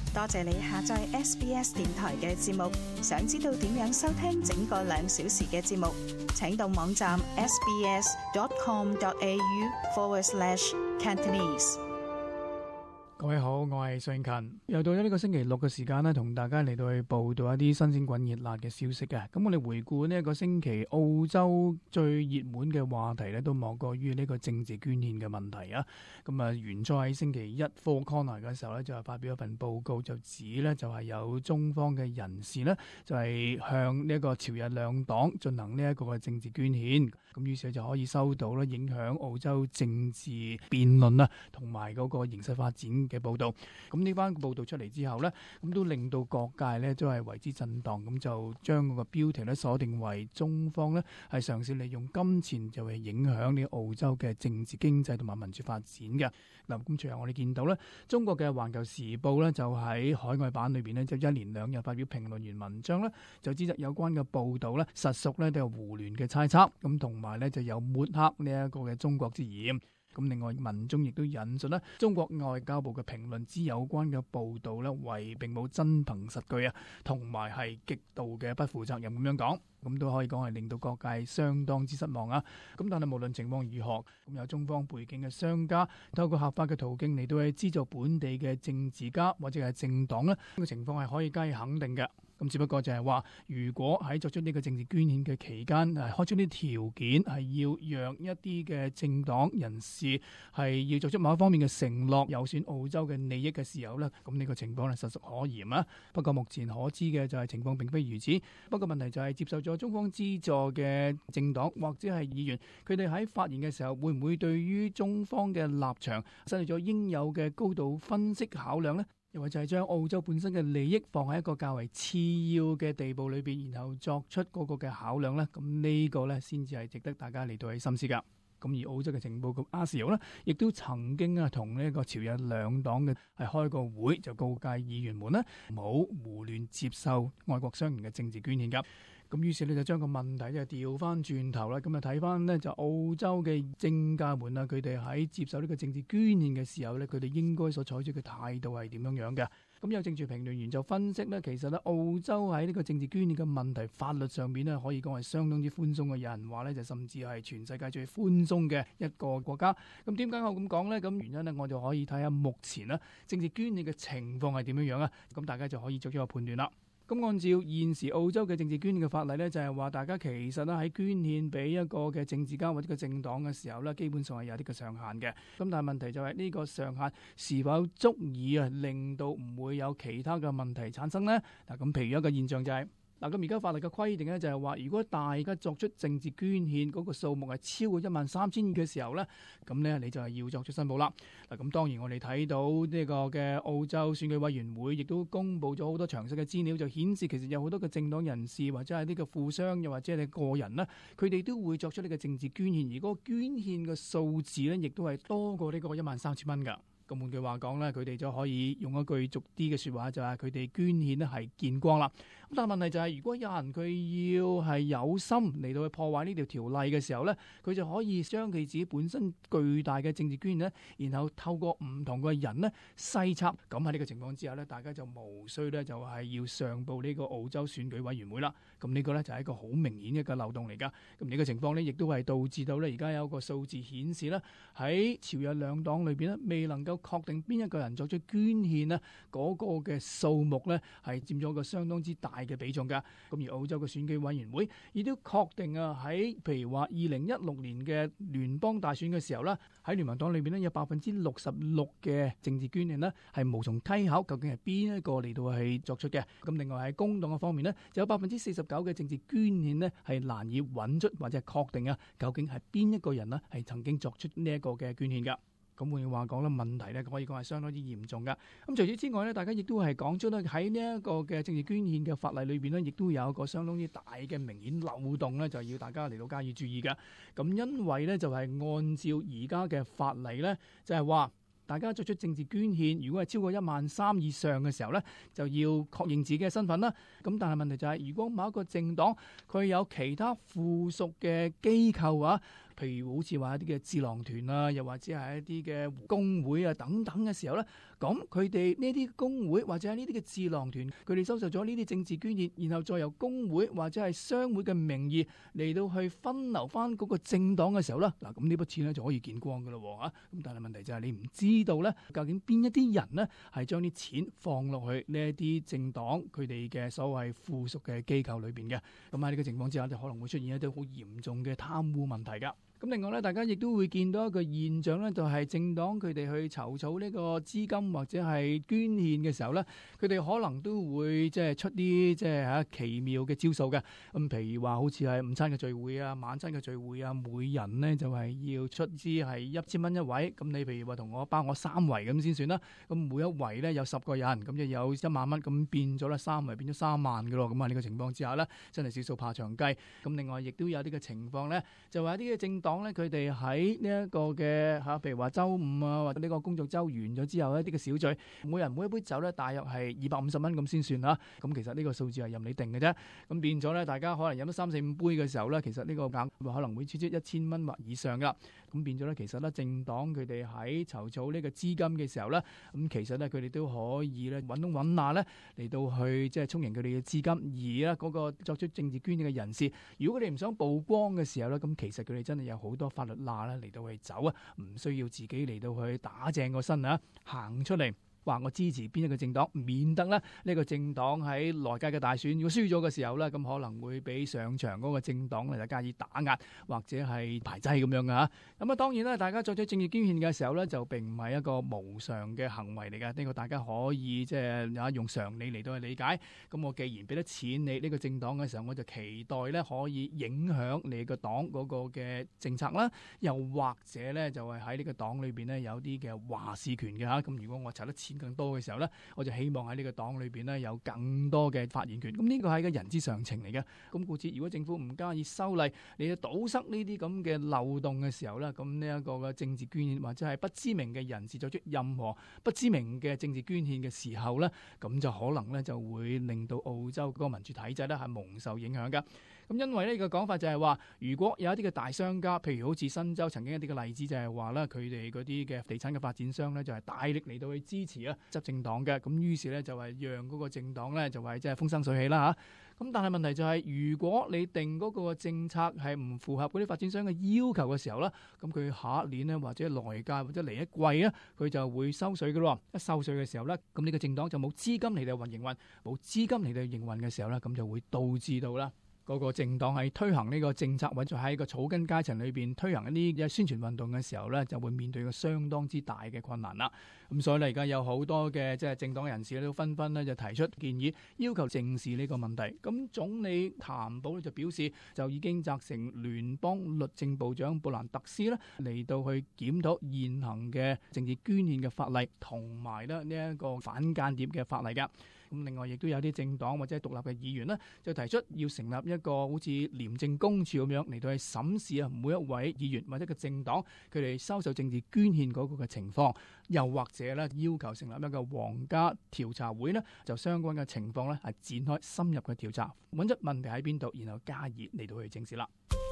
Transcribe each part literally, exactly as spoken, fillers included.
多謝你下載 S B S 電台嘅節目。想知道點樣收聽整個兩小時嘅節目，請到網站 sbs.com.au forward slash Cantonese。 各位好，我係尚勤，又到咗呢個星期六嘅時間咧，同大家嚟到去報道一啲新鮮滾熱辣嘅消息嘅。咁我哋回顧呢一個星期澳洲最熱門嘅話題咧，都莫過於呢個政治捐獻嘅問題啊。咁啊，原初喺星期一 Four Corner 嘅時候咧，就係發表一份報告，就指咧就係有中方嘅人士咧，就係向呢一個朝日兩黨進行呢一個嘅政治捐獻。咁於是就可以收到咧影響澳洲政治辯論啊，同埋嗰個形勢發展嘅報道。咁呢番報道出嚟之後呢，咁都令到各界呢都係為之震盪。咁就將嗰個標題呢鎖定為中方呢係嘗試利用金錢就係影響呢澳洲嘅政治經濟同埋民主發展嘅。嗱，咁隨後我哋見到呢，中國嘅環球時報呢就喺海外版裏邊呢，就一連兩日發表評論員文章呢，就指責有關嘅報道呢實屬呢都有胡亂嘅猜測，咁同埋呢就有抹黑呢一個嘅中國之嫌。咁另外文中亦都引述呢中國外交部嘅評論，指有關嘅報道呢為並冇真憑實據啊，同埋係極度嘅不負責任咁樣講，咁都可以講係令到各界相當之失望啊。咁但係無論情況如何，咁有中方背景嘅商家透過合法嘅途徑嚟到去資助本地嘅政治家或者係政黨呢，呢個情況係可以加以肯定嘅。咁只不過就係話，如果喺作出呢個政治捐獻嘅期間，係開出啲條件，係要讓一啲嘅政黨人士係要作出某一方面嘅承諾，有損澳洲嘅利益嘅時候呢，咁呢個情況係實屬可疑啊。不過目前可知嘅就係情況並非如此。不過問題就係接受咗中方資助嘅政黨或者係議員，佢哋喺發言嘅時候，會唔會對於中方嘅立場失去咗應有嘅高度分析考量呢？又或者係將澳洲本身嘅利益放喺一個較為次要嘅地步裏邊，然後作出嗰個嘅考量呢？咁呢個呢，先至係值得大家嚟到去深思噶。咁而澳洲嘅情報局 A S I O 呢，亦都曾經啊同呢個朝日兩黨嘅係開個會，就告誡議員們呢，唔好胡亂接受外國商人嘅政治捐獻噶。咁於是你就將個問題就調翻轉頭啦，咁啊睇翻呢，就澳洲嘅政界們啊，佢哋喺接受呢個政治捐獻嘅時候呢，佢哋應該所採取嘅態度係點樣樣嘅？咁有政治評論員就分析呢，其實呢，澳洲喺呢個政治捐獻嘅問題法律上面呢，可以講係相當之寬鬆嘅。有人話呢，就甚至係全世界最寬鬆嘅一個國家。咁點解我咁講呢？咁原因呢，我就可以睇下目前呢政治捐獻嘅情況係點樣樣啊？咁大家就可以作出一個判斷啦。咁按照現時澳洲嘅政治捐獻嘅法例呢，就係話大家其實咧喺捐獻俾一個嘅政治家或者個政黨嘅時候呢，基本上係有啲嘅上限嘅。咁但係問題就係呢個上限是否足以啊令到唔會有其他嘅問題產生呢？嗱，咁譬如一個現象就係、是。嗱，咁而家法律嘅規定咧，就係話，如果大家作出政治捐獻嗰個數目係超過一萬三千嘅時候咧，咁咧你就係要作出申報啦。嗱，咁當然我哋睇到呢個嘅澳洲選舉委員會亦都公布咗好多詳細嘅資料，就顯示其實有好多嘅政黨人士或者係呢個富商又或者係個人咧，佢哋都會作出呢個政治捐獻，而嗰個捐獻嘅數字咧，亦都係多過呢個一萬三千蚊㗎。咁換句話講咧，佢哋就可以用一句俗啲嘅説話，就係佢哋捐獻咧係見光啦。咁但係問題就係、是，如果有人佢要係有心嚟到去破壞呢條條例嘅時候咧，佢就可以將佢自己本身巨大嘅政治捐獻咧，然後透過唔同嘅人咧篩測。咁喺呢個情況之下咧，大家就無需咧就係要上報呢個澳洲選舉委員會啦。咁呢個咧就係一個好明顯嘅一個漏洞嚟㗎。咁呢個情況咧，亦都係導致到咧而家有一個數字顯示咧，喺朝日兩黨裏邊咧未能夠確定邊一個人作出捐獻呢，嗰個嘅數目呢係佔咗個相當之大嘅比重㗎。咁而澳洲嘅選舉委員會亦都確定啊，喺譬如話二零一六年嘅聯邦大選嘅時候呢，喺聯盟黨裏邊呢有百分之六十六嘅政治捐獻呢係無從稽考究竟係邊一個嚟到係作出嘅。咁另外喺工黨嘅方面呢，就有百分之四十九嘅政治捐獻呢係難以揾出或者係確定啊，究竟係邊一個人呢係曾經作出呢一個嘅捐獻㗎。咁換句話講咧，問題咧可以講係相當之嚴重噶。咁除此之外咧，大家亦都係講出咧喺呢一個嘅政治捐獻嘅法例裏邊咧，亦都有一個相當之大嘅明顯漏洞咧，就要大家嚟到加以注意嘅。咁因為咧就係按照而家嘅法例咧，就係話大家作出政治捐獻，如果係超過一萬三以上嘅時候咧，就要確認自己嘅身份啦。咁但係問題就係，如果某一個政黨佢有其他附屬嘅機構啊， 譬如好似話一啲嘅智囊團啊，又或者係一啲嘅工會啊等等嘅時候咧，咁佢哋呢啲工會或者係呢啲嘅智囊團，佢哋收受咗呢啲政治捐獻，然後再由工會或者係商會嘅名義嚟到去分流翻嗰個政黨嘅時候咧，嗱咁呢筆錢咧就可以見光噶啦喎啊！咁但係問題就係你唔知道咧，究竟邊一啲人咧係將啲錢放落去呢一啲政黨佢哋嘅所謂附屬嘅機構裏邊嘅，咁喺呢個情況之下就可能會出現一啲好嚴重嘅貪污問題噶。咁另外咧，大家亦都會見到一個現象咧，就係政黨佢哋去籌措呢個資金或者係捐獻嘅時候咧，佢哋可能都會即係出啲即係嚇奇妙嘅招數嘅。咁譬如話好似係午餐嘅聚會啊、晚餐嘅聚會啊，每人咧就係要出資係一千蚊一位。咁你譬如話同我包我三圍咁先算啦。咁每一圍咧有十個人，咁就有一萬蚊，咁變咗咧三圍變咗三萬嘅咯。咁啊呢個情況之下咧，真係小數怕長計。咁另外亦都有啲嘅情況咧，就話一啲嘅政黨講咧，佢哋喺呢一個嘅嚇，譬如話週五啊，或者呢個工作週完咗之後一啲嘅小聚，每人每一杯酒咧，大約係二百五十蚊咁先算啦。咁其實呢個數字係任你定嘅啫。咁變咗咧，大家可能飲咗三四五杯嘅時候咧，其實呢個額可能會超出一千蚊或以上噶。咁變咗咧，其實咧政黨佢哋喺籌措呢個資金嘅時候咧，咁其實咧佢哋都可以咧揾東揾罅咧嚟到去即係充盈佢哋嘅資金。而咧嗰個作出政治捐獻嘅人士，如果佢哋唔想曝光嘅時候咧，咁其實佢哋真係有好多法律罅咧嚟到去走啊，唔需要自己嚟到去打正個身啊，行出嚟話我支持邊一個政黨，免得咧呢個政黨喺內屆嘅大選如果輸咗嘅時候咧，咁可能會俾上場嗰個政黨嚟加以打壓或者係排擠咁樣嘅嚇。咁啊當然啦，大家作出政治捐獻嘅時候咧，就並唔係一個無償嘅行為嚟嘅，呢個大家可以即係用常理嚟到去理解。咁我既然俾得錢你呢個政黨嘅時候，我就期待咧可以影響你個黨嗰個嘅政策啦，又或者咧就係喺呢個黨裏邊咧有啲嘅話事權嘅嚇。咁如果我籌得錢更多嘅時候咧，我就希望喺呢個黨裏邊咧有更多嘅發言權。咁呢個係個人之常情嚟嘅。咁故此，如果政府唔加以修例，你去堵塞呢啲咁嘅漏洞嘅時候咧，咁呢一個嘅政治捐獻或者係不知名嘅人士作出任何不知名嘅政治捐獻嘅時候咧，咁就可能咧就會令到澳洲嗰個民主體制咧係蒙受影響㗎。咁因為呢個講法就係話，如果有一啲嘅大商家，譬如好似新州曾經一啲嘅例子就係話咧，佢哋嗰啲嘅地產嘅發展商咧就係大力嚟到去支持啊執政黨嘅，咁於是咧就係讓嗰個政黨咧就係即係風生水起啦嚇。咁但係問題就係、是，如果你定嗰個政策係唔符合嗰啲發展商嘅要求嘅時候咧，咁佢下一年咧或者來屆或者嚟一季啊，佢就會收稅嘅咯。一收稅嘅時候咧，咁呢個政黨就冇資金嚟到運營運，冇資金嚟到營運嘅時候咧，咁就會導致到啦。嗰個政黨喺推行呢個政策或者喺個草根階層裏邊推行一啲嘅宣傳運動嘅時候咧，就會面對個相當之大嘅困難啦。咁所以咧，而家有好多嘅即係政黨人士都紛紛咧就提出建議，要求正視呢個問題。咁總理譚寶就表示，就已經責成聯邦律政部長布蘭特斯咧嚟到去檢討現行嘅政治捐獻嘅法例，同埋咧呢一個反間諜嘅法例㗎。咁另外亦都有啲政黨或者獨立嘅議員呢，就提出要成立一個好似廉政公署咁樣嚟到去審視啊每一位議員或者個政黨佢哋收受政治捐獻嗰個嘅情況，又或者咧要求成立一個皇家調查會呢，就相關嘅情況咧係展開深入嘅調查，揾出問題喺邊度，然後加以嚟到去正視啦。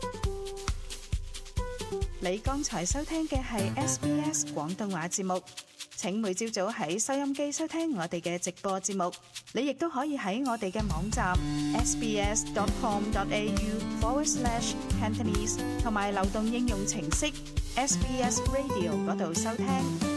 你剛才收聽嘅係 S B S 廣東話節目。請每朝早喺收音機收聽我哋嘅直播節目，你亦都可以喺我哋嘅網站 sbs dot com dot a u forward slash Cantonese 同埋流動應用程式 S B S Radio 嗰度收聽。